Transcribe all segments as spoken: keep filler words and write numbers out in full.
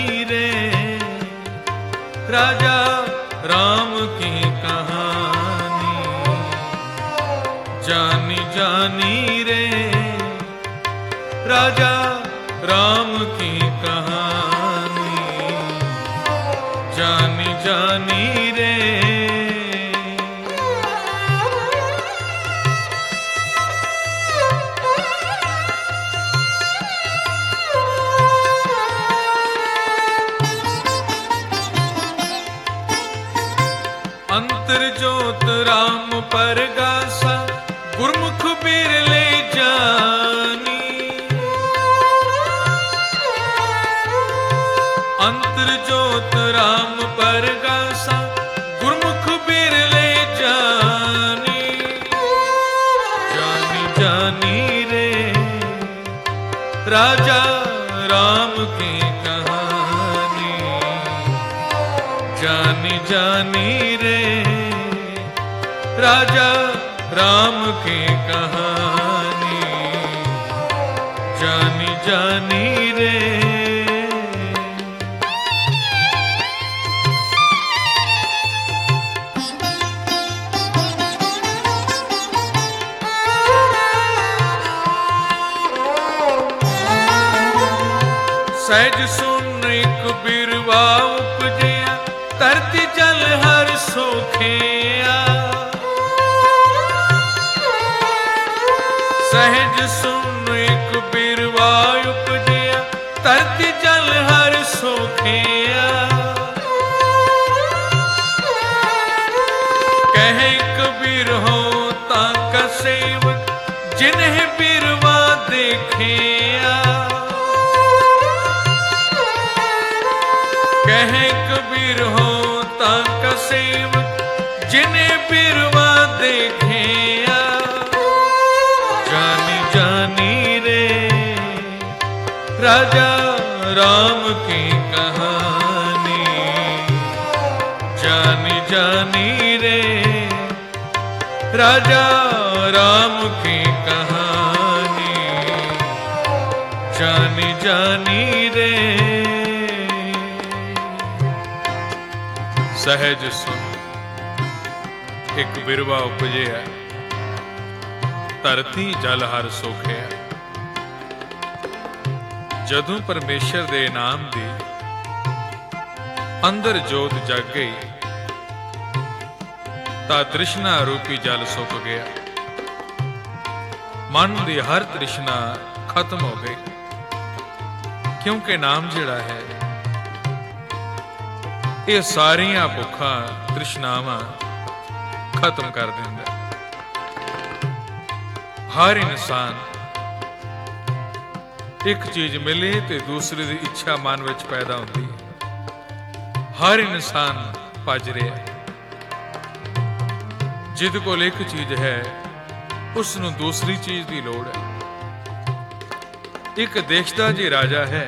रे राजा राम की कहानी, जानी जानी रे राजा राम की कहानी, जानी जानी रे। अंतर जोत राम परगासा, गुरमुख बिरले जानी। अंतर जोत राम परगासा, गुरमुख बिरले जानी, जानी जानी रे राजा राम की कहानी, जानी जानी रे राजा राम की कहानी, जानी जानी रे। सहज सुन एक बिरवा उपजया, धरती जल हर सोखिया। सहज सुन एक बिरवा उपजया, धरती जल हर सोखिया। कहे कबीर हो ताका सेवक, जिन्हें बिरवा देखिया। कहे कबीर हो ताका सेवक, जिन्हें बिरवा देखिया। जानी जानी रे राजा राम की कहानी, जानी जानी रे राजा राम की कहानी, जानी जानी रे। सहज सुन एक बिरवा उपजिया, धरती जल हर सोखिया। जदों परमेश्वर दे नाम दी अंदर जोत जग गई, ता तृष्णा रूपी जल सुक गया। मन दी हर तृष्णा खत्म हो गई, क्योंकि नाम जिहड़ा है ये सारियां भुखां तृष्णावां खत्म कर दिंदा। हर इंसान एक चीज मिले तो दूसरे की इच्छा मन विच पैदा होती है। हर इंसान भज रहा है, जिद कोल एक चीज है उसनूं दूसरी चीज की लोड़ है। एक देश का जी राजा है,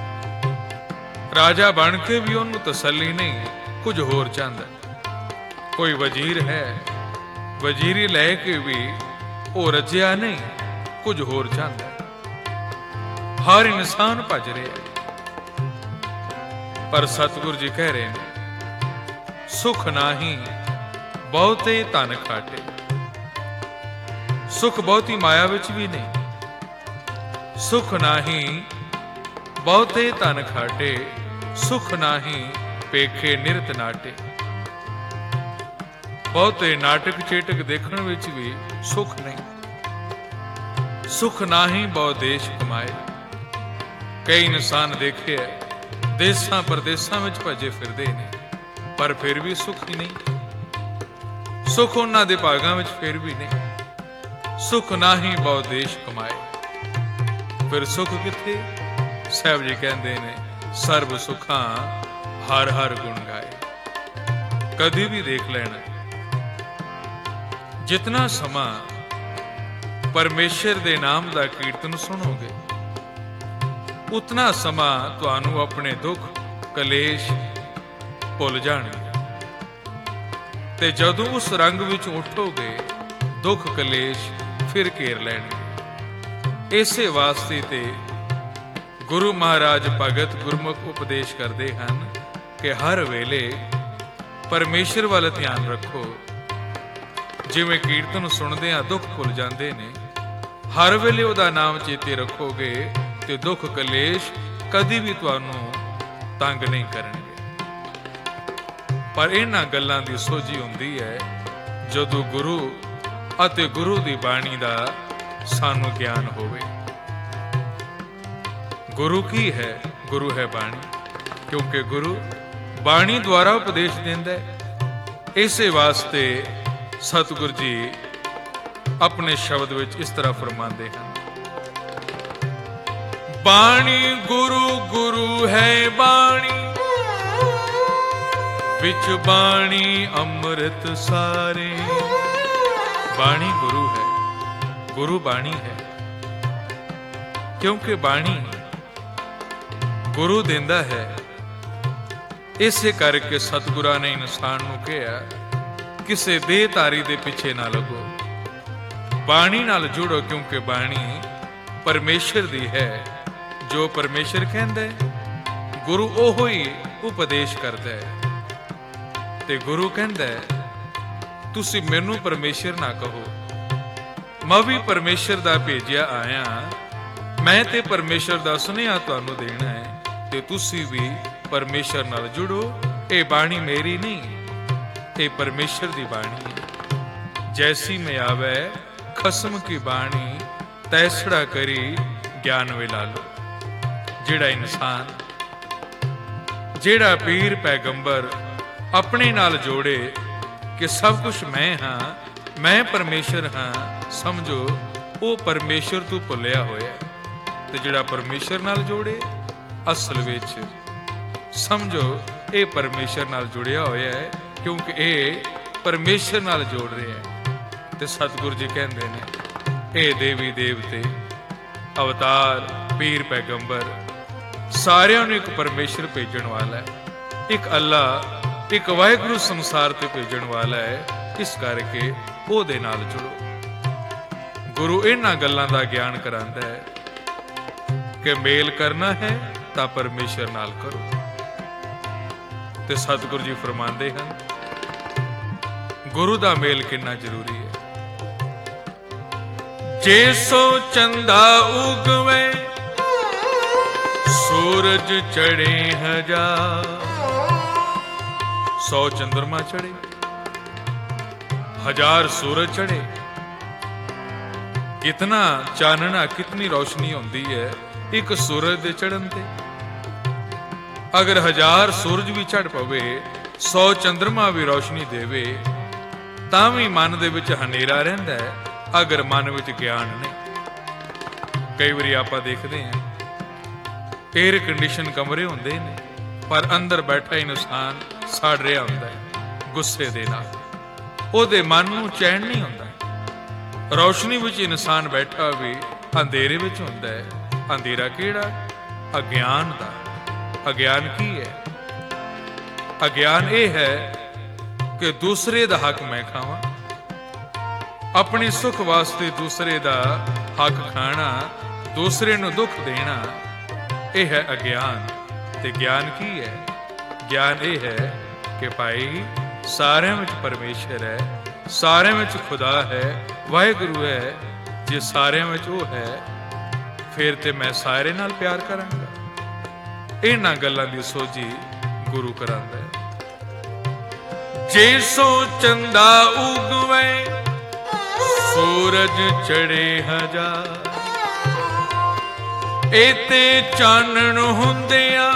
राजा बन के भी उन्होंने तसल्ली नहीं, कुछ होर चाहता। कोई वजीर है, वजीरी लैके भी वो रजिया नहीं, कुछ होर चाहता। हर इंसान भज रहा है, पर सतगुरु जी कह रहे हैं सुख नाही बहुते धन खाटे। सुख बहुती माया विच भी नहीं। सुख नाही बहुते धन खाटे, सुख नाही पेखे निरत नाटे। बहुते नाटक चेटक देखण विच भी सुख नहीं। सुख नाही बहु देश कमाए। कई इंसान देखे देशां परदेसां विच भजे फिरदे ने, पर फिर भी सुख ही नहीं। सुख उन्हां दे भागां विच फिर भी नहीं। सुख नाही बहु देश कमाए। फिर सुख किथे? साहब जी कहते ने सर्व सुखां हर हर गुण गाए। कदी भी देख लेना, जितना समा परमेश्वर दे नाम दा कीर्तन सुनोगे, उतना समा तुहानू अपने दुख कलेश भुल जाणगे। ते जदों उस रंग विच उठोगे, दुख कलेश फिर घेर लैणगे। इसे वास्ते ते गुरु महाराज भगत गुरमुख उपदेश करते हैं कि हर वेले परमेश्वर वाल ध्यान रखो। जिवें कीर्तन सुनदे आ दुख भुल जाते ने, हर वेले उहदा नाम चेते रखोगे तो दुख कलेश कदी भी तुहानू तंग नहीं करनगे। पर इन्हां गल्लां दी सोझी हुंदी है जदों गुरु अते गुरु दी बाणी दा सानू ज्ञान होवे। गुरु की है? गुरु है बाणी, क्योंकि गुरु बाणी द्वारा उपदेश देंदा है। इसे वास्ते सतगुरु जी अपने शब्द विच इस तरह फरमाते हैं, बाणी गुरु गुरु है बाणी, विच बाणी अमृत सारे। बाणी गुरु है, गुरु बाणी है, क्योंकि बाणी गुरु देंदा है। इसे करके सतगुरा ने इंसान नूं कहा, किसे देहधारी दे पिछे ना लगो, बाणी नाल जुड़ो, क्योंकि बाणी परमेश्वर दी है। जो परमेश्वर कहंदा है गुरु ओहो ही उपदेश करदा है। ते गुरु कहंदा है तुसी मैनू परमेश्वर ना कहो, मैं भी परमेश्वर दा भेजिया आया, मैं ते परमेश्वर दा सुनेहा तुहानू देना है, ते तुसी भी परमेश्वर नाल जुड़ो। ये बाणी मेरी नहीं, ये परमेश्वर दी बाणी है। जैसी में आवे खसम की बाणी, तैसड़ा करी ज्ञान विला लो। जेड़ा इंसान, जेड़ा पीर पैगंबर अपने नाल जोड़े कि सब कुछ मैं हाँ, मैं परमेश्वर हाँ, समझो वो परमेश्वर तू भुलिया होया। ते जेड़ा परमेश्वर नाल जोड़े असल विच समझो ये परमेश्वर नाल जुड़िया होया है, क्योंकि ये परमेश्वर नाल जोड़ रहे हैं। ते सतगुरु जी कहंदे ने ये देवी देवते अवतार पीर पैगंबर सारियां नूं एक परमेश्वर भेजण वाला है, एक अल्लाह एक वाहिगुरु संसार ते भेजण वाला है। इस करके ओहदे नाल जुड़ो। गुरु इन्हां गल्लां दा ज्ञान करांदा है कि मेल करना है तां परमेश्वर नाल करो। ते सतगुरु जी फरमांदे हैं गुरु दा मेल कितना जरूरी है। जे सो चंदा उगवे सूरज चढ़े हजार, सौ चंद्रमा चढ़े हजार सूरज चढ़े, कितना चानना कितनी रोशनी होती है एक सूरज दे चढ़न ते। अगर हजार सूरज भी चढ़ पवे, सौ चंद्रमा भी रोशनी देवे, तां भी मन दे विच हनेरा रहिंदा है, अगर मन विच ज्ञान नहीं। कई बारी आपां देखदे हां एयर कंडीशन कमरे हुंदे ने, पर अंदर बैठा इंसान सड़ रहा हुंदा है गुस्से दे नाल, ओहदे मन नूं चैन नहीं हुंदा। रोशनी विच इंसान बैठा भी अंधेरे विच हुंदा है। अंधेरा किहड़ा? अज्ञान दा। अज्ञान की है? अज्ञान यह है कि दूसरे दा हक मैं खावां, अपने सुख वास्ते दूसरे दा हक खाना, दूसरे नूं दुख देना, यह है अज्ञान। ते ज्ञान की है? ज्ञान यह है कि भाई सारे विच परमेश्वर है, सारे विच खुदा है, वाहिगुरु है। जे सारे विच वो है, फिर ते मैं सारे नाल प्यार करांगा। इन्हां गल्लां दी सोझी गुरु करांदा है। जे सो चंदा उगवे सूरज चढ़े हजार, एते चानण हुंदिया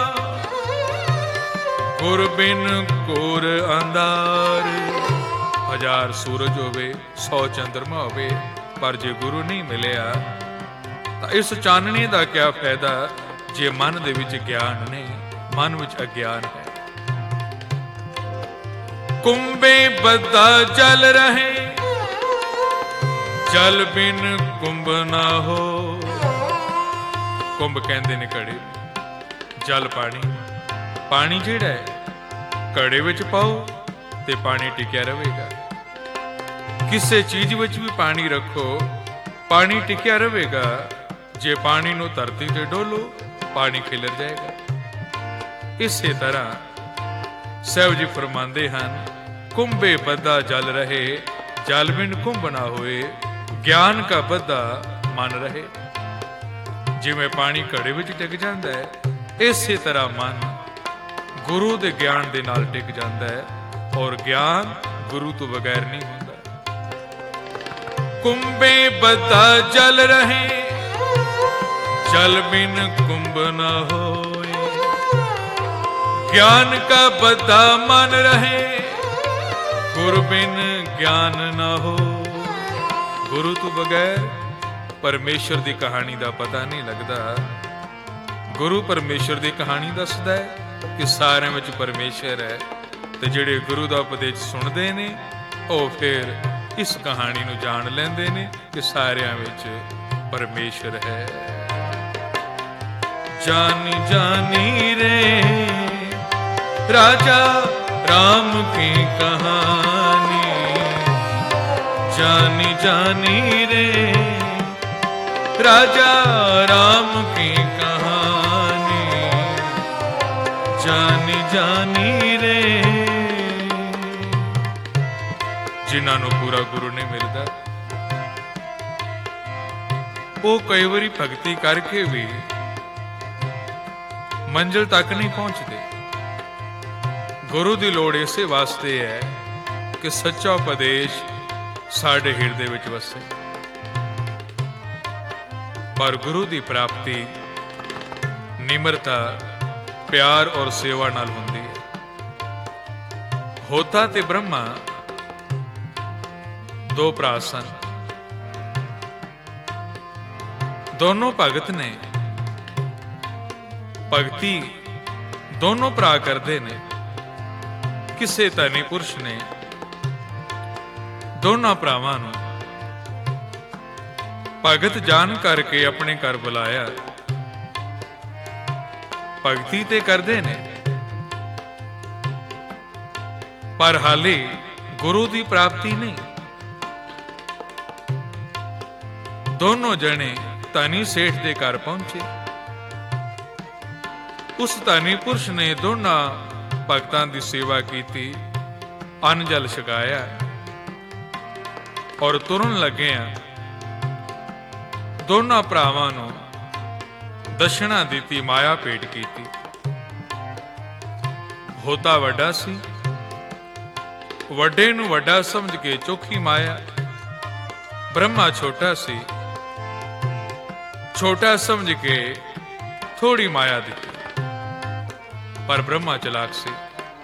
गुर बिन घोर अंधार। हजार सूरज होवे, सौ चंद्रमा होवे, पर जे गुरु नहीं मिलिया तां इस चानने दा क्या फायदा जे मन दे विच ज्ञान नहीं, मन विच अज्ञान है। कुंभे बद्दा जल रहे, जल बिन कुंभ ना हो। कुंभ कहंदे ने घड़े, जल पानी, पानी जिहड़ा है घड़े विच पाओ ते पानी टिकिया रहेगा। किसी चीज विच भी पानी रखो, पानी टिकिया रहेगा। जे पानी नूं धरती ते डोलो ਪਾਣੀ ਖਿਲਰ ਜਾਏਗਾ। ਇਸੇ ਤਰ੍ਹਾਂ ਸਾਹਿਬ ਜੀ ਫਰਮਾਉਂਦੇ ਹਨ, ਕੁੰਭੇ ਬੱਧਾ ਜਲ ਰਹੇ, ਜਲ ਬਿਨ ਕੁੰਭ ਨਾ ਹੋਏ, ਗਿਆਨ ਕਾ ਬੱਧਾ ਮਨ ਰਹੇ। ਜਿਵੇਂ ਪਾਣੀ ਘੜੇ ਵਿੱਚ ਟਿਕ ਜਾਂਦਾ ਹੈ, ਇਸੇ ਤਰ੍ਹਾਂ ਮਨ ਗੁਰੂ ਦੇ ਗਿਆਨ ਦੇ ਨਾਲ ਟਿਕ ਜਾਂਦਾ ਹੈ, ਔਰ ਗਿਆਨ ਗੁਰੂ ਤੋਂ ਬਗੈਰ ਨਹੀਂ ਹੁੰਦਾ। ਕੁੰਭੇ ਬੱਧਾ ਜਲ ਰਹੇ, जल बिन कुंभ न होए, ज्ञान का बद्धा मन रहे, गुरु बिन ज्ञान न हो। गुरु तो बगैर परमेश्वर की कहानी का पता नहीं लगता। गुरु परमेश्वर की कहानी दसदा है कि सारे विच परमेश्वर है, ते जिहड़े गुरु का उपदेश सुनते ने वो फिर इस कहानी नूं जान लैंदे ने कि सारियां विच परमेश्वर है। जानी जानी रे राजा राम की कहानी, जानी जानी रे राजा राम की कहानी, जानी जानी रे। जिन्हां नूं पूरा गुरु नहीं मिलता, वो कई बारी भगती करके भी मंजिल तक नहीं पहुंचते। गुरु की लोड़ इसे वास्ते है कि सच्चा उपदेश साडे हिरदे विच वसे। पर गुरु की प्राप्ति निमरता, प्यार और सेवा नाल हुंदी है। होता ते ब्रह्मा दो भरा सन, दोनों भगत ने। भगती दोनों भरा करते ने। किसी धनी पुरुष ने दोनों भरावां नूं भगत जान करके अपने घर बुलाया। भगती ते करते ने, पर हाले गुरु की प्राप्ति नहीं। दोनों जने धनी सेठ के घर पहुंचे। उस धनी पुरुष ने दोनों भगतां की सेवा की, अन्न जल छकाया और तुरन लगे। दोनों भरावां नूं दक्षिणा दी, माया भेंट की। होता वड्डा सी, वड्डे नूं वड्डा समझ के चोखी माया। ब्रह्मा छोटा सी, छोटा समझ के थोड़ी माया दी। पर ब्रह्मा चलाक सी,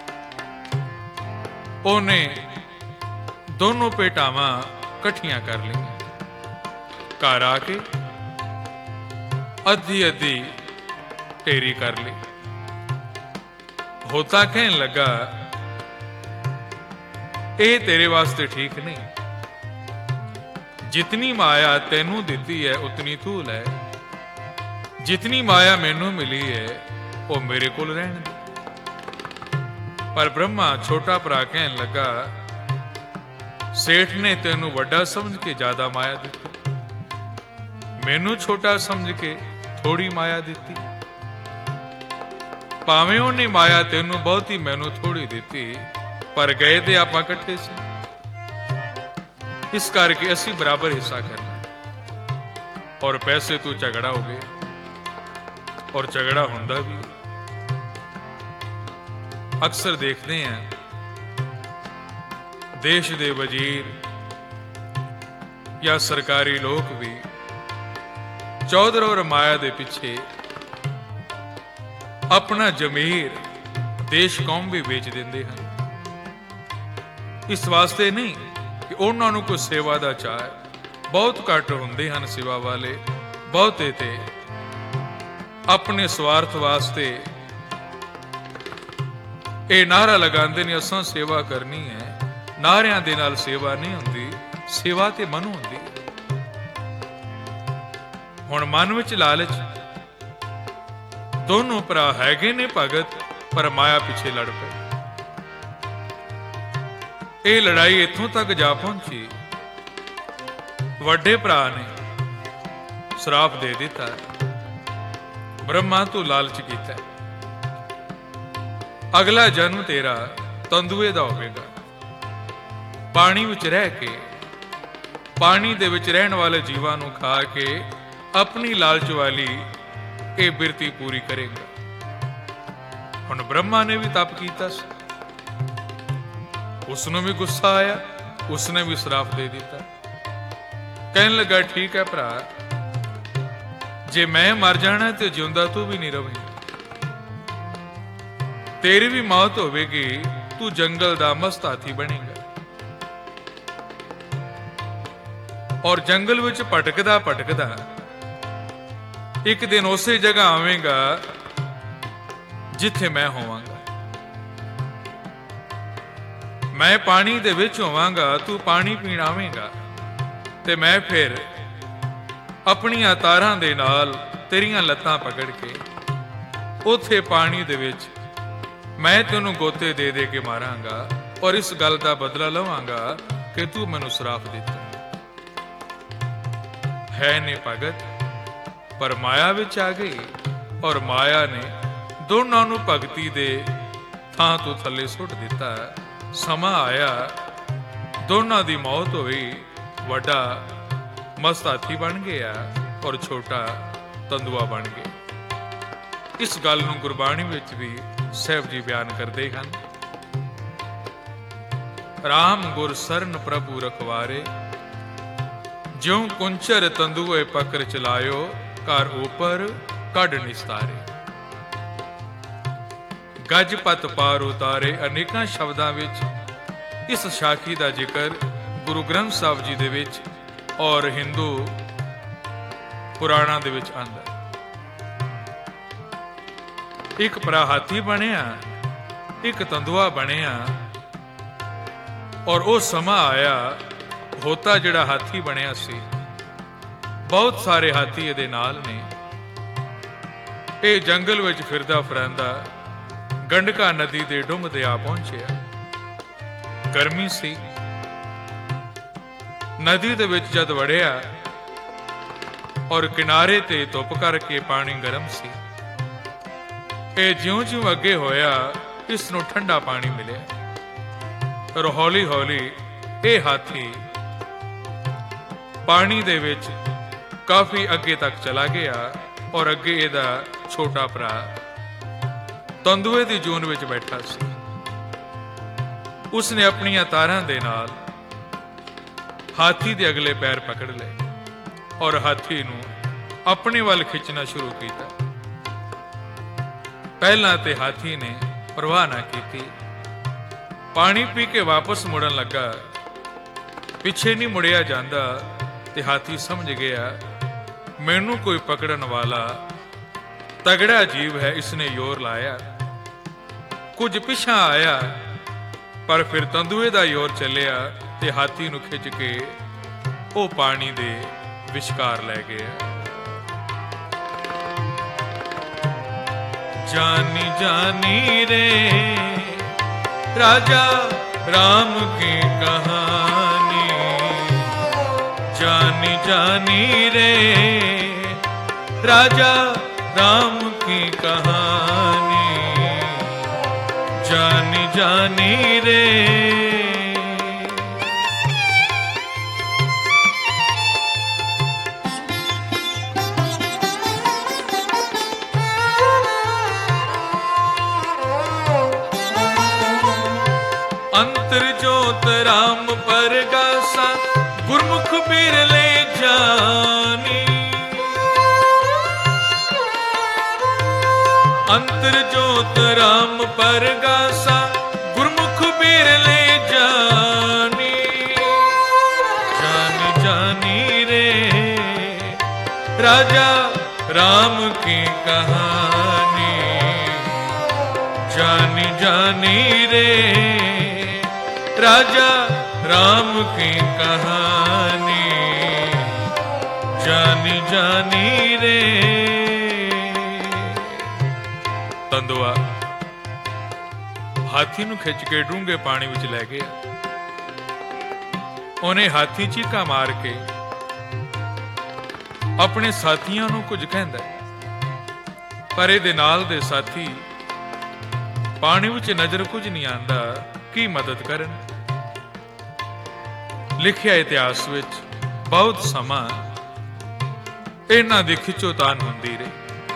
ओने दोनों भेटावां कट्ठियां कर ली। घर आके अद्धी अद्धी ढेरी कर ली। होता कहन लगा, ये तेरे वास्ते ठीक नहीं। जितनी माया तेनू दिती है उतनी तू लै, जितनी माया मैनू मिली है वो मेरे कोल रहन दे। पर ब्रह्मा छोटा भरा कहन लगा, सेठ ने तेनू वड्डा समझ के ज्यादा माया दी, मैनू छोटा समझ के थोड़ी माया दी। भावें उन्हें माया तेनू बहुत ही मैनू थोड़ी दी, पर गए तो आपां इकट्ठे से। इस करके असी बराबर हिस्सा करना। और पैसे तू झगड़ा हो गया, और झगड़ा हुंदा भी। अक्सर देखते हैं देश दे वजीर या सरकारी लोग भी चौधर और माया दे पिछे अपना जमीर देश कौम भी बेच देंदे हैं। इस वास्ते नहीं कि उन्हां नूं कोई सेवा दा चाह है। बहुत घट हुंदे हन सेवा वाले, बहुते ते अपने स्वार्थ वास्ते ये नारा लगाते ने असां सेवा करनी है। नारियां दे नाल सेवा नहीं हुंदी, सेवा ते मनो हुंदी। हुण मन विच लालच, दोनों भरा हैगे ने भगत, पर माया पिछे लड़ पे। ये लड़ाई इत्थों तक जा पहुंची, वड्डे भरा ने श्राप दे दिता, ब्रह्मा तू लालच कीता, अगला जन्म तेरा तंदुए दा होवेगा। पानी विच रह के, पानी दे विच रहण वाले जीवां नूं खा के अपनी लालच वाली ये बिरती पूरी करेगा। हुण ब्रह्मा ने भी तप कीता सी, उसनूं भी गुस्सा आया, उसने भी श्राप दे दिता। कहन लगा ठीक है भरा, जे मैं मर जाना तो जिउंदा तू भी नहीं रवेगा, तेरी भी मौत होवेगी, तू जंगल दा मस्त हाथी बनेगा और जंगल विच भटकदा भटकदा एक दिन उसे जगह आवेगा जिथे मैं होवांगा। मैं पानी दे विच होवांगा, तू पानी पीण आवेगा, ते मैं फिर अपनियां तारां दे नाल तेरियां लत्तां पकड़ के उथे पानी दे विच मैं तेनू गोते दे दे के मारांगा और इस गल दा बदला लवांगा कि तू मैनू श्राप दिता है ने भगत। पर माया विच आ गई और माया ने दोनों नू भगती दे थां तो थले सुट दिता। समा आया, दोनों दी मौत हुई, वड्डा मस्त हाथी बन गया और छोटा तंदुआ बन गया। इस गल नूं गुरबाणी विच भी साहिब जी बयान करते हैं। राम गुर सरन प्रभु रखवारे, ज्यों कुंचर तंदुए पकर चलायो, घर ऊपर कढ़ निस्तारे। गजपत पार उतारे अनेकां शब्दां विच इस साखी दा जिक्र गुरु ग्रंथ साहिब जी दे विच और हिंदू पुराणां दे विच आंदा। एक भरा हाथी बनिया, एक तंदुआ बनिया और वो समा आया, होता जिहड़ा हाथी बनिया सी, बहुत सारे हाथी इहदे नाल ने। ये जंगल विच फिरदा फिरदा गंडका नदी दे डुंग ते आ पहुंचिया। गर्मी सी, नदी दे विच जद वड़िया और किनारे ते धुप करके पानी गर्म सी। ये ज्यों ज्यों अगे होया इस नूं ठंडा पानी मिलिया और हौली हौली ये हाथी पानी दे विच काफी अगे तक चला गया और अगे इहदा छोटा भरा तंदुए दी जून विच बैठा सी। उसने अपनियां तारां दे नाल हाथी दे अगले पैर पकड़ लए और हाथी नूं अपने वल खिंचना शुरू किया। पहला ते हाथी ने परवाह ना की, पानी पी के वापस मुड़न लगा, पिछे नहीं मुड़िया जांदा ते हाथी समझ गया मैनू कोई पकड़न वाला तगड़ा जीव है, इसने योर लाया। कुछ पिछा आया पर फिर तंदुए दा योर चलिया ते हाथी नू खिंच के वो पानी दे विचकार लै गया। जानी जानी रे राजा राम की कहानी, जानी जानी रे राजा राम की कहानी, जानी जानी रे। अंतर जोत राम परगासा, गुरमुख बिरले जानी। अंतर जोत राम परगासा, गुरमुख बिरले जानी। जानी जानी रे राजा राम की कहानी, जानी जानी रे राजा राम की कहानी, जानी जानी रे। तंदुआ हाथी नूं खिंच के डूंगे पानी विच लै गया। उन्हें हाथी चीका मार के अपने साथियों नूं कुछ कहंदा, ਪਰ ਇਹਦੇ ਨਾਲ ਦੇ ਸਾਥੀ ਪਾਣੀ ਵਿੱਚ ਨਜ਼ਰ ਕੁਝ ਨਹੀਂ ਆਉਂਦਾ, ਕੀ ਮਦਦ ਕਰਨ। ਲਿਖਿਆ ਇਤਿਹਾਸ ਵਿੱਚ ਬਹੁਤ ਸਮਾਂ ਇਹਨਾਂ ਦੀ ਖਿੱਚੋਤਾਣ ਹੁੰਦੀ ਰਹੀ।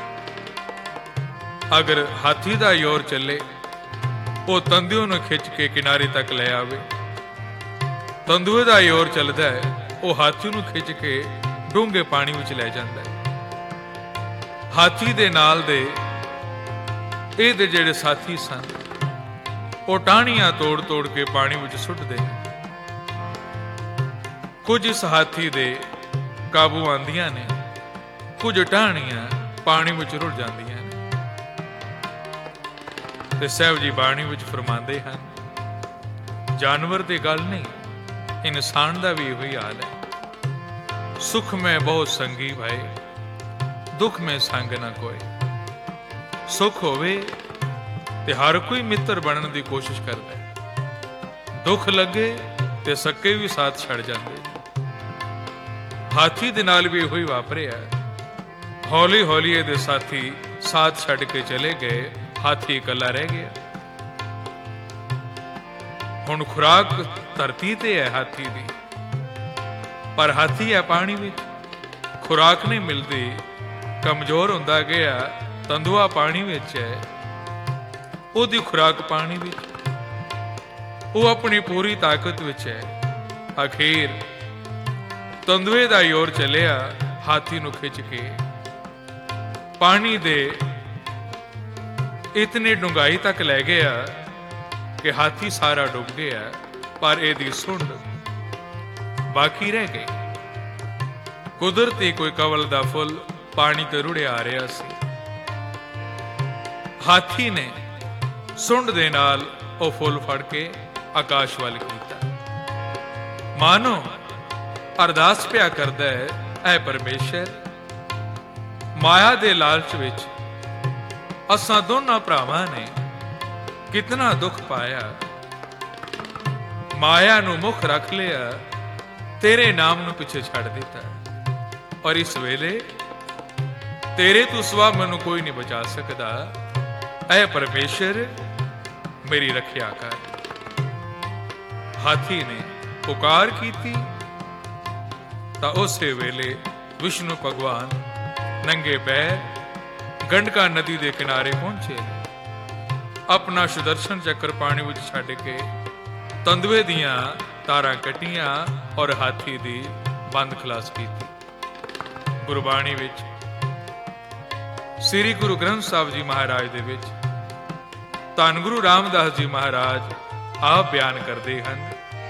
ਅਗਰ ਹਾਥੀ ਦਾ ਜ਼ੋਰ ਚੱਲੇ, ਉਹ ਤੰਦੂਏ ਨੂੰ ਖਿੱਚ ਕੇ ਕਿਨਾਰੇ ਤੱਕ ਲੈ ਆਵੇ। ਤੰਦੂਏ ਦਾ ਜ਼ੋਰ ਚੱਲਦਾ ਹੈ, ਉਹ ਹਾਥੀ ਨੂੰ ਖਿੱਚ ਕੇ ਡੂੰਘੇ ਪਾਣੀ ਵਿੱਚ ਲੈ ਜਾਂਦਾ ਹੈ। ਹਾਥੀ ਦੇ ਨਾਲ ਦੇ ਇਹਦੇ ਜਿਹੜੇ ਸਾਥੀ ਸਨ, ਉਹ ਟਾਹਣੀਆਂ ਤੋੜ ਤੋੜ ਕੇ ਪਾਣੀ ਵਿੱਚ ਸੁੱਟਦੇ। ਕੁਝ ਇਸ ਹਾਥੀ ਦੇ ਕਾਬੂ ਆਉਂਦੀਆਂ ਨੇ, ਕੁਝ ਟਾਹਣੀਆਂ ਪਾਣੀ ਵਿੱਚ ਰੁੜ ਜਾਂਦੀਆਂ ਨੇ। ਤੇ ਸਾਹਿਬ ਜੀ ਬਾਣੀ ਵਿੱਚ ਫਰਮਾਉਂਦੇ ਹਨ, ਜਾਨਵਰ ਦੀ ਗੱਲ ਨਹੀਂ, ਇਨਸਾਨ ਦਾ ਵੀ ਇਹੋ ਹੀ ਹਾਲ ਹੈ। ਸੁਖ ਮੈਂ ਬਹੁਤ ਸੰਗੀ ਭਾਈ, ਦੁੱਖ ਮੈਂ ਸੰਗ ਨਾ ਕੋਈ। ਸੁਖ ਹੋਵੇ ਤੇ ਹਰ ਕੋਈ ਮਿੱਤਰ ਬਣਨ ਦੀ ਕੋਸ਼ਿਸ਼ ਕਰਦਾ ਹੈ, ਦੁੱਖ ਲੱਗੇ ਤੇ ਸੱਕੇ ਵੀ ਸਾਥ ਛੱਡ ਜਾਂਦੇ। ਹਾਥੀ ਦੇ ਨਾਲ ਵੀ ਇਹੋ ਹੀ ਵਾਪਰਿਆ। ਹੌਲੀ ਹੌਲੀ ਇਹਦੇ ਸਾਥੀ ਸਾਥ ਛੱਡ ਕੇ ਚਲੇ ਗਏ, ਹਾਥੀ ਇਕੱਲਾ ਰਹਿ ਗਿਆ। ਹੁਣ ਖੁਰਾਕ ਧਰਤੀ ਤੇ ਹੈ ਹਾਥੀ ਦੀ, ਪਰ ਹਾਥੀ ਹੈ ਪਾਣੀ ਵਿੱਚ, ਖੁਰਾਕ ਨਹੀਂ ਮਿਲਦੀ, ਕਮਜ਼ੋਰ ਹੁੰਦਾ ਗਿਆ। ਤੰਦੂਆ ਪਾਣੀ ਵਿੱਚ ਹੈ, ਉਹਦੀ ਖੁਰਾਕ ਪਾਣੀ ਵਿੱਚ, ਉਹ ਆਪਣੀ ਪੂਰੀ ਤਾਕਤ ਵਿੱਚ ਹੈ। ਅਖੀਰ ਤੰਦੂਏ ਦਾ ਜ਼ੋਰ ਚੱਲਿਆ, ਹਾਥੀ ਨੂੰ ਖਿੱਚ ਕੇ ਪਾਣੀ ਦੇ ਇਤਨੀ ਡੂੰਘਾਈ ਤੱਕ ਲੈ ਗਿਆ ਕਿ ਹਾਥੀ ਸਾਰਾ ਡੁੱਬ ਗਿਆ, ਪਰ ਇਹਦੀ ਸੁੰਡ ਬਾਕੀ ਰਹਿ ਗਈ। ਕੁਦਰਤੀ ਕੋਈ ਕਵਲ ਦਾ ਫੁੱਲ ਪਾਣੀ ਤੇ ਰੁੜਿਆ ਆ ਰਿਹਾ ਸੀ। ਹਾਥੀ ਨੇ ਸੁੰਡ ਦੇ ਨਾਲ ਉਹ ਫੁੱਲ ਫੜ ਕੇ ਆਕਾਸ਼ ਵੱਲ ਕੀਤਾ, ਮਾਨੋ ਅਰਦਾਸ ਪਿਆ ਕਰਦਾ ਹੈ, ਐ ਪਰਮੇਸ਼ਰ, ਮਾਇਆ ਦੇ ਲਾਲਚ ਵਿੱਚ ਅਸਾਂ ਦੋਨਾਂ ਭਰਾਵਾਂ ਨੇ ਕਿਤਨਾ ਦੁੱਖ ਪਾਇਆ। ਮਾਇਆ ਨੂੰ ਮੁੱਖ ਰੱਖ ਲਿਆ, ਤੇਰੇ ਨਾਮ ਨੂੰ ਪਿੱਛੇ ਛੱਡ ਦਿੱਤਾ, ਔਰ ਇਸ ਵੇਲੇ ਤੇਰੇ ਤੋਂ ਸਿਵਾ ਮੈਨੂੰ ਕੋਈ ਨਹੀਂ ਬਚਾ ਸਕਦਾ। ਐ ਪਰਮੇਸ਼ਰ, ਮੇਰੀ ਰੱਖਿਆ ਕਰ। ਹਾਥੀ ਨੇ ਪੁਕਾਰ ਕੀਤੀ ਤਾਂ ਉਸੇ ਵੇਲੇ ਵਿਸ਼ਨੂੰ ਭਗਵਾਨ ਨੰਗੇ ਪੈਰ ਗੰਡਕਾ ਨਦੀ ਦੇ ਕਿਨਾਰੇ ਪਹੁੰਚੇ। ਆਪਣਾ ਸੁਦਰਸ਼ਨ ਚੱਕਰ ਪਾਣੀ ਵਿੱਚ ਛੱਡ ਕੇ ਤੰਦੂਏ ਦੀਆਂ ਤਾਰਾਂ ਕੱਟੀਆਂ ਔਰ ਹਾਥੀ ਦੀ ਬੰਦ ਖਲਾਸ ਕੀਤੀ। ਗੁਰਬਾਣੀ ਵਿੱਚ ਸ੍ਰੀ ਗੁਰੂ ਗ੍ਰੰਥ ਸਾਹਿਬ ਜੀ ਮਹਾਰਾਜ ਦੇ ਵਿੱਚ ਧੰਨ ਗੁਰੂ ਰਾਮਦਾਸ ਜੀ ਮਹਾਰਾਜ ਆਪ ਬਿਆਨ ਕਰਦੇ ਹਨ,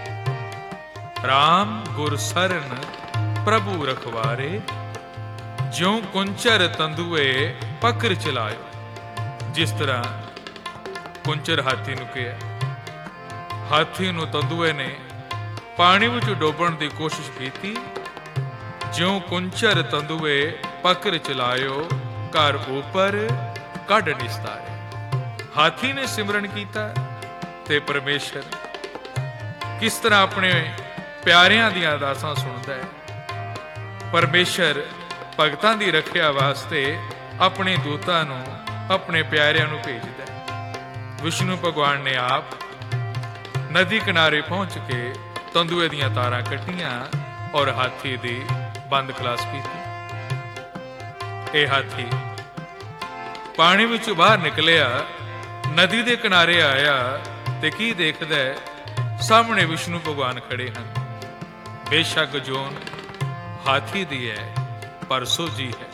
ਰਾਮ ਗੁਰ ਸਰਨ ਪ੍ਰਭੂ ਰਖਵਾਰੇ, ਜਿਉ ਕੁੰਚਰ ਤੰਦੂਏ ਪਕਰ ਚਲਾਇਓ। ਜਿਸ ਤਰ੍ਹਾਂ ਕੁੰਚਰ ਹਾਥੀ ਨੂੰ ਕਿਹਾ, ਹਾਥੀ ਨੂੰ ਤੰਦੂਏ ਨੇ ਪਾਣੀ ਵਿੱਚ ਡੋਬਣ ਦੀ ਕੋਸ਼ਿਸ਼ ਕੀਤੀ। ਜਿਉ ਕੁੰਚਰ ਤੰਦੂਏ ਪਕਰ ਚਲਾਇਓ, ਘਰ ਉਪਰ ਕੱਢ ਨਿਸਤਾਰੇ। ਹਾਥੀ ਨੇ ਸਿਮਰਨ ਕੀਤਾ ਤੇ ਪਰਮੇਸ਼ਰ ਕਿਸ ਤਰ੍ਹਾਂ ਆਪਣੇ ਪਿਆਰਿਆਂ ਦੀਆਂ ਅਰਦਾਸਾਂ ਸੁਣਦਾ ਹੈ। ਪਰਮੇਸ਼ਰ ਭਗਤਾਂ ਦੀ ਰੱਖਿਆ ਵਾਸਤੇ ਆਪਣੇ ਦੂਤਾਂ ਨੂੰ, ਆਪਣੇ ਪਿਆਰਿਆਂ ਨੂੰ ਭੇਜਦਾ ਹੈ। ਵਿਸ਼ਨੂੰ ਭਗਵਾਨ ਨੇ ਆਪ ਨਦੀ ਕਿਨਾਰੇ ਪਹੁੰਚ ਕੇ ਤੰਦੂਏ ਦੀਆਂ ਤਾਰਾਂ ਕੱਟੀਆਂ ਔਰ ਹਾਥੀ ਦੀ ਬੰਦ ਖਲਾਸ ਕੀਤੀ। ਇਹ ਹਾਥੀ ਪਾਣੀ ਵਿੱਚੋਂ ਬਾਹਰ ਨਿਕਲਿਆ, ਨਦੀ ਦੇ ਕਿਨਾਰੇ ਆਇਆ ਤੇ ਕੀ ਦੇਖਦਾ ਹੈ, ਸਾਹਮਣੇ ਵਿਸ਼ਨੂੰ ਭਗਵਾਨ ਖੜੇ ਹਨ। ਬੇਸ਼ੱਕ ਜੋਨ ਹਾਥੀ ਦੀ ਹੈ, ਪਰ ਸੋਝੀ ਹੈ।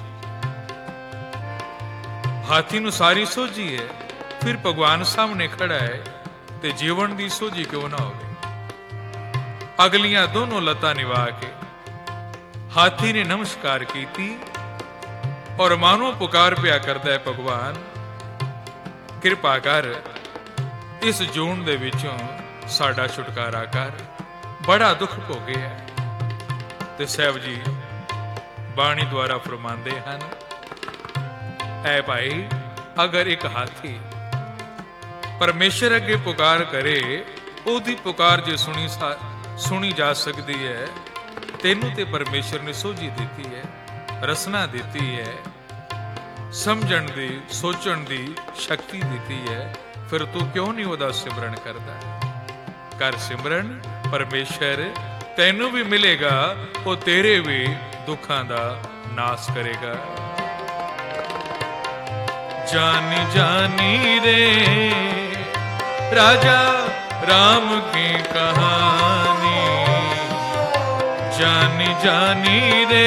ਹਾਥੀ ਨੂੰ ਸਾਰੀ ਸੋਝੀ ਹੈ, ਫਿਰ ਭਗਵਾਨ ਸਾਹਮਣੇ ਖੜਾ ਹੈ ਤੇ ਜੀਵਨ ਦੀ ਸੋਝੀ ਕਿਉਂ ਨਾ ਹੋਵੇ। ਅਗਲੀਆਂ ਦੋਨੋਂ ਲੱਤਾਂ ਨਿਵਾ ਕੇ ਹਾਥੀ ਨੇ ਨਮਸਕਾਰ ਕੀਤੀ ਔਰ ਮਾਨੋ ਪੁਕਾਰ ਪਿਆ ਕਰਦਾ ਹੈ, ਭਗਵਾਨ ਕਿਰਪਾ ਕਰ, ਇਸ ਜੂਨ ਦੇ ਵਿੱਚੋਂ ਸਾਡਾ ਛੁਟਕਾਰਾ ਕਰ, ਬੜਾ ਦੁੱਖ ਭੋਗਿਆ। ਤੇ ਸਾਹਿਬ ਜੀ ਬਾਣੀ ਦੁਆਰਾ ਫਰਮਾਉਂਦੇ ਹਨ, ਐ ਭਾਈ, ਅਗਰ ਇੱਕ ਹਾਥੀ ਪਰਮੇਸ਼ਰ ਅੱਗੇ ਪੁਕਾਰ ਕਰੇ, ਉਹਦੀ ਪੁਕਾਰ ਜੇ ਸੁਣੀ ਸੁਣੀ ਜਾ ਸਕਦੀ ਹੈ, ਤੈਨੂੰ ਤੇ ਪਰਮੇਸ਼ਰ ਨੇ ਸੋਝੀ ਦਿੱਤੀ ਹੈ, ਰਸਨਾ ਦਿੱਤੀ ਹੈ, ਸਮਝਣ ਦੀ ਸੋਚਣ ਦੀ ਸ਼ਕਤੀ ਦਿੱਤੀ ਹੈ, ਫਿਰ ਤੂੰ ਕਿਉਂ ਨਹੀਂ ਉਹਦਾ ਸਿਮਰਨ ਕਰਦਾ? ਕਰ ਸਿਮਰਨ, ਪਰਮੇਸ਼ਰ ਤੈਨੂੰ ਵੀ ਮਿਲੇਗਾ, ਉਹ ਤੇਰੇ ਵੀ ਦੁੱਖਾਂ ਦਾ ਨਾਸ ਕਰੇਗਾ। ਜਾਨੀ ਜਾਨੀ ਰੇ ਰਾਜਾ राम की कहानी, जानी जानी रे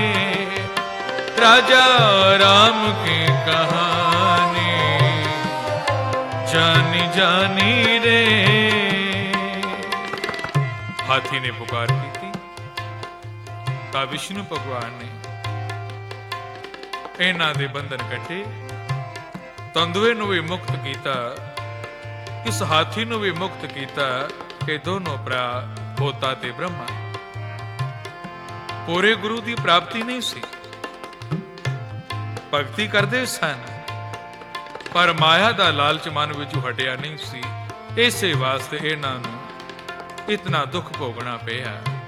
राजा राम की कहानी, जानी जानी रे। हाथी ने पुकार की थी, ता विष्णु भगवान ने इन्हां दे बंधन कटे, तंदुए नूं भी मुक्त कीता, इस हाथी नूं भी मुक्त कीता कि दोनों भरा होता ते ब्रह्मा। पूरे गुरु की प्राप्ति नहीं सी, भगती करते सन, पर माया का लालच मन विचों हटिया नहीं सी, इसे वास्ते इन्हां नूं इतना दुख भोगना पिया।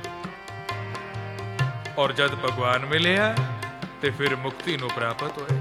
और जद भगवान मिलिया ते फिर मुक्ति नूं प्राप्त होए।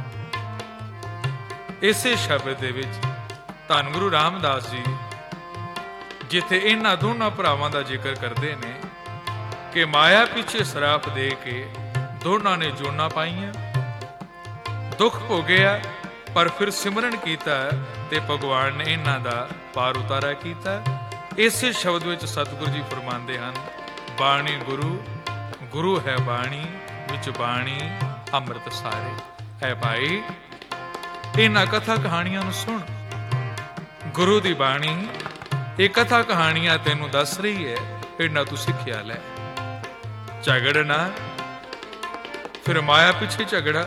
इसे शब्द दे विच धन गुरु रामदास जी जिथे इन्हां दोनों भरावां दा जिक्र करते ने कि माया पिछे सराप दे के दोनों ने जोना पाईयां, दुख भोगिया, पर फिर सिमरन कीता ते भगवान ने इन्हां दा पार उतारा कीता। इसे शब्द विच सतगुरु जी फरमांदे हन, बाणी गुरु गुरु है बाणी विच बाणी अमृत सारे। है भाई, इन्हां कथा कहानियां नूं सुण। गुरु दी बाणी ये कथा कहानियां तेनू दस रही है, इन्ना तू सिखिया लै। झगड़ना, फिर माया पिछे झगड़ा,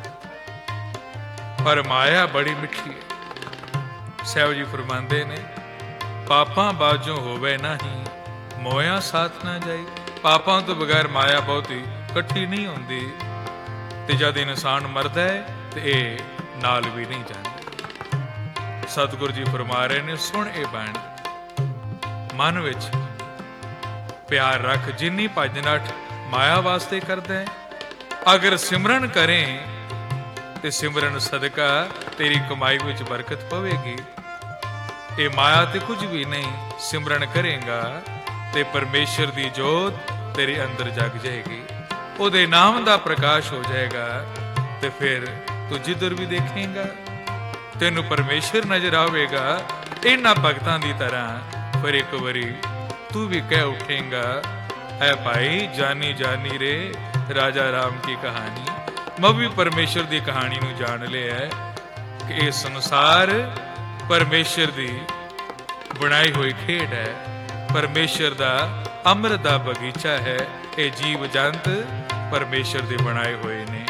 पर माया बड़ी मिठी है। सहब जी फरमांदे ने, पापां बाजों होवे नहीं, मोया साथ ना जाई। पापां तो बगैर माया बहुती कट्ठी नहीं होंदी, ते जद इंसान मरदा है ते ये नाल भी नहीं जांदी। सतगुरु जी फरमा रहे ने, सुन ए बाणी, मन विच प्यार रख, जिन्नी भज नठ माया वास्ते करदा है। अगर सिमरन करें ते सिमरन सदका तेरी कमाई विच बरकत पवेगी। ये माया ते कुछ भी नहीं, सिमरन करेगा ते परमेश्वर दी जोत तेरे अंदर जग जाएगी, उहदे नाम दा प्रकाश हो जाएगा, ते फिर तू जिधर भी देखेगा तेनू परमेश्वर नजर आवेगा। इन्हां भगतां दी तरह फिर एक बारी तू भी कह उठेगा, है भाई जानी जानी रे राजा राम की कहानी। मैं भी परमेश्वर दी कहानी नूं जान लिया है कि ये संसार परमेश्वर दी बनाई हुई खेड है, परमेश्वर दा अमृत दा बगीचा है। ये जीव जंत परमेश्वर दे बनाए हुए ने।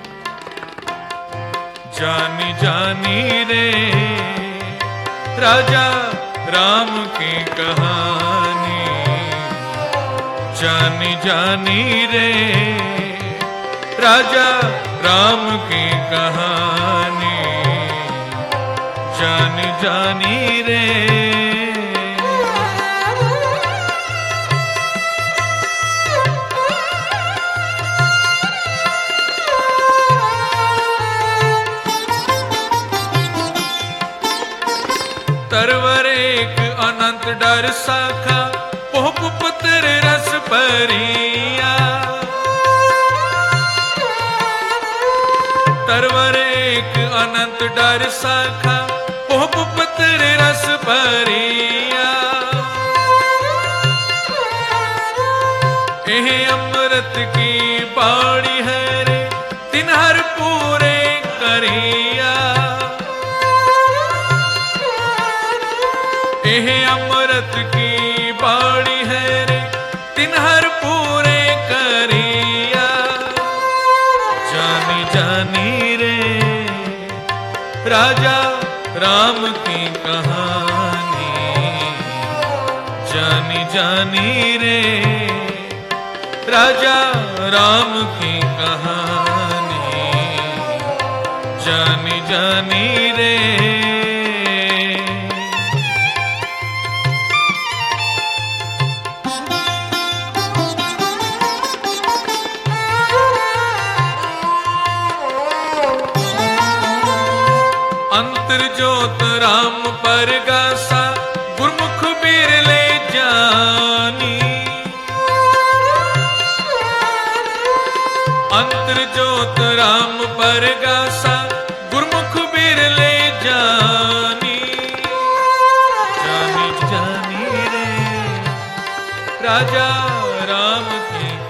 जानी जानी रे राजा राम की कहानी, जानी जानी रे राजा राम की कहानी, जानी जानी रे। तरवर एक अनंत डर साखा, पोप पुत्र रस परिया। तरवर एक अनंत डर साखा, पोप पुत्र रस परिया। एह अमृत की बाणी है रे, तिन्हर पूरे करिया। एह अमृत की बाणी है रे, तिन्हर पूरे करिया। जानी जानी रे राजा राम की कहानी, जानी जानी रे राजा राम की कहानी, जानी जानी रे। अंतर जोत राम परगासा गुरमुख बिरले जानी। अंतर जोत राम परगासा गुरमुख बिरले जानी। जानी जानी रे राजा राम की